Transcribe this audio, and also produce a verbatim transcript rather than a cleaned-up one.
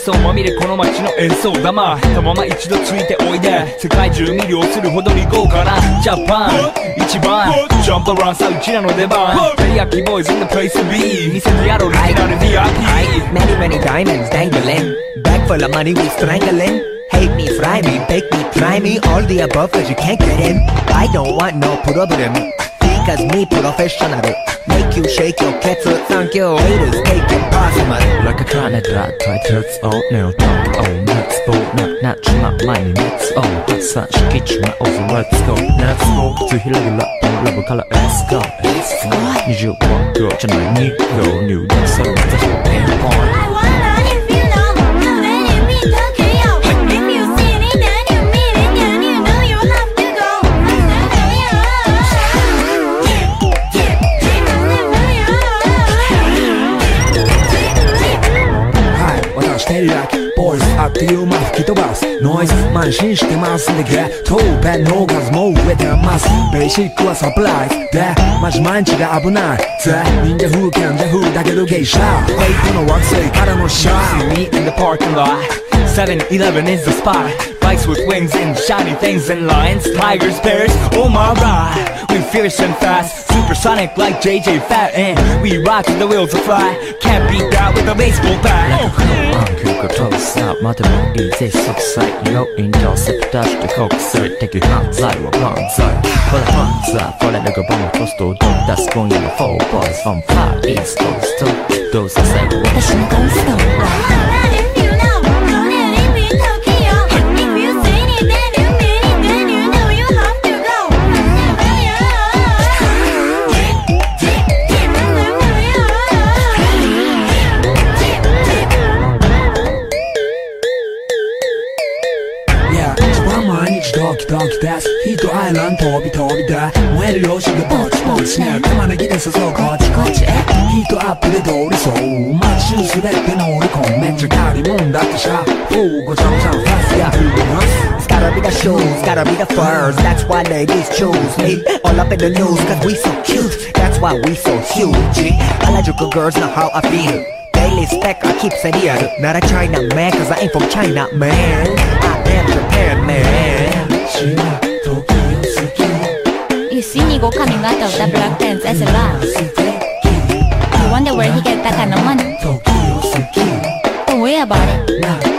想まみれこの街の演奏玉たまま一度ついておいで世界中魅了するほどに豪華なジャパン一番ジャンプアラウンさうちらの出番テリヤキボーイズ in the place to be 見せてやろうリキラル ブイアイピー Many many diamonds dangling Bag full of money we strangling Hate me, fry me, bake me, try me All the above cause you can't get in I don't want no problem Because me professional Make you shake your cats Thank you haters take it possible Like a planet that titles all new talk oh let's go not not my mind let's all that's such kitchen over let's go let's go to heal the love love color let's go let's go にじゅうご秒じゃないに秒入電する私のペンポンテリヤキボーイズあっという間吹き飛ばすノイズ慢心してますんでゲットペンの数も増えてますベーシックはサプライズでマジ毎日が危ないぜ忍者風剣で風だけどゲイシャーフェイクの惑星からのシャー See me in the parking lot seven eleven is the spot Bikes with wings and shiny things and lions Tigers, bears, oh my ride We fierce and fast Supersonic like J J Fat And we rock till the wheels will fly Can't beat that with a baseball bat 그 close up 맞으면 이제 속삭 요 인터셉 다시 또 곡설 되게 한자와 반자이 For the 반자 For the nigga bomb close to door That's going on the four boys From far east coast to those that say 私のゴーストドキドキですヒートアイランド飛び飛びで燃えるよしがぼちぼちね玉ねぎで誘うこっちこっちへヒートアップで通りそう街中すべて乗り込むめっちゃ借りもんだってさフーごちゃごちゃファスや It's gotta be the shoes, gotta be the furs That's why ladies choose me All up in the news cause we so cute That's why we so huge Harajuku girls know how I feel Daily spec I keep it real Not a China man cause I ain't from China man I am Japan man You see Nigo coming out of the black pants as a laugh You wonder where he get that kind of money Don't worry about it